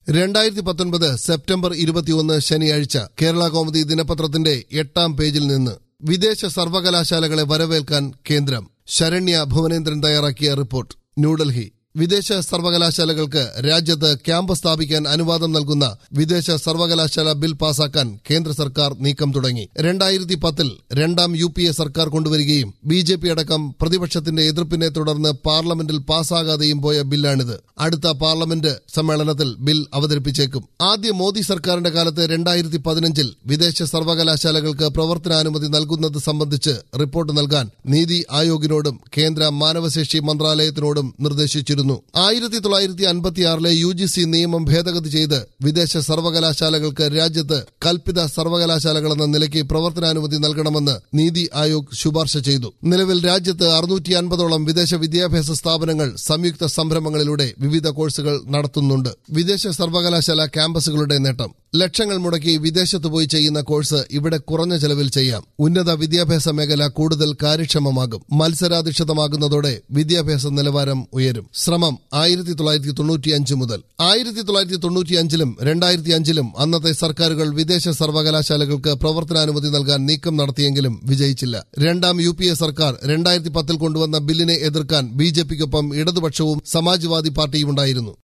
2019 September 21 ശനിയാഴ്ച കേരള കൗമുദി ദിനപത്രത്തിന്റെ 8-ാം പേജിൽ നിന്ന് വിദേശ സർവകലാശാലകളെ വരവേൽക്കാൻ കേന്ദ്രം. ശരണ്യ ഭുവനേന്ദ്രൻ തയ്യാറാക്കിയ റിപ്പോർട്ട്. ന്യൂഡൽഹി. വിദേശ സർവകലാശാലകൾക്ക് രാജ്യത്ത് ക്യാമ്പസ് സ്ഥാപിക്കാൻ അനുവാദം നൽകുന്ന വിദേശ സർവകലാശാല ബിൽ പാസാക്കാൻ കേന്ദ്ര സർക്കാർ നീക്കം തുടങ്ങി. 2010 രണ്ടാം UPA സർക്കാർ കൊണ്ടുവരികയും BJP അടക്കം പ്രതിപക്ഷത്തിന്റെ എതിർപ്പിനെ തുടർന്ന് പാർലമെന്റിൽ പാസാകാതെയും പോയ ബില്ലാണിത്. അടുത്ത പാർലമെന്റ് സമ്മേളനത്തിൽ ബിൽ അവതരിപ്പിച്ചേക്കും. ആദ്യ മോദി സർക്കാരിന്റെ കാലത്ത് 2015 വിദേശ സർവകലാശാലകൾക്ക് പ്രവർത്തനാനുമതി നൽകുന്നത് സംബന്ധിച്ച് റിപ്പോർട്ട് നൽകാൻ നീതി ആയോഗിനോടും കേന്ദ്ര മാനവശേഷി മന്ത്രാലയത്തിനോടും നിർദ്ദേശിച്ചിരുന്നു. 1956 UGC നിയമം ഭേദഗതി ചെയ്ത് വിദേശ സർവകലാശാലകൾക്ക് രാജ്യത്ത് കൽപ്പിത സർവകലാശാലകളെന്ന നിലയ്ക്ക് പ്രവർത്തനാനുമതി നൽകണമെന്ന് നീതി ആയോഗ് ശുപാർശ ചെയ്തു. നിലവിൽ രാജ്യത്ത് 650ഓളം വിദേശ വിദ്യാഭ്യാസ സ്ഥാപനങ്ങൾ സംയുക്ത സംരംഭങ്ങളിലൂടെ വിവിധ കോഴ്സുകൾ നടത്തുന്നുണ്ട്. വിദേശ സർവകലാശാല ക്യാമ്പസുകളുടെ നേട്ടം. ലക്ഷങ്ങൾ മുടക്കി വിദേശത്ത് പോയി ചെയ്യുന്ന കോഴ്സ് ഇവിടെ കുറഞ്ഞ ചെലവിൽ ചെയ്യാം. ഉന്നത വിദ്യാഭ്യാസ മേഖല കൂടുതൽ കാര്യക്ഷമമാകും. മത്സരാധിഷ്ഠിതമാകുന്നതോടെ വിദ്യാഭ്യാസ നിലവാരം ഉയരും. ശ്രമം 1995 മുതൽ. 1995-ലും 2005-ലും അന്നത്തെ സർക്കാരുകൾ വിദേശ സർവകലാശാലകൾക്ക് പ്രവർത്തനാനുമതി നൽകാൻ നീക്കം നടത്തിയെങ്കിലും വിജയിച്ചില്ല. രണ്ടാം UPA സർക്കാർ 2010 കൊണ്ടുവന്ന ബില്ലിനെ എതിർക്കാൻ BJPക്കൊപ്പം ഇടതുപക്ഷവും സമാജ്വാദി പാർട്ടിയുമുണ്ടായിരുന്നു.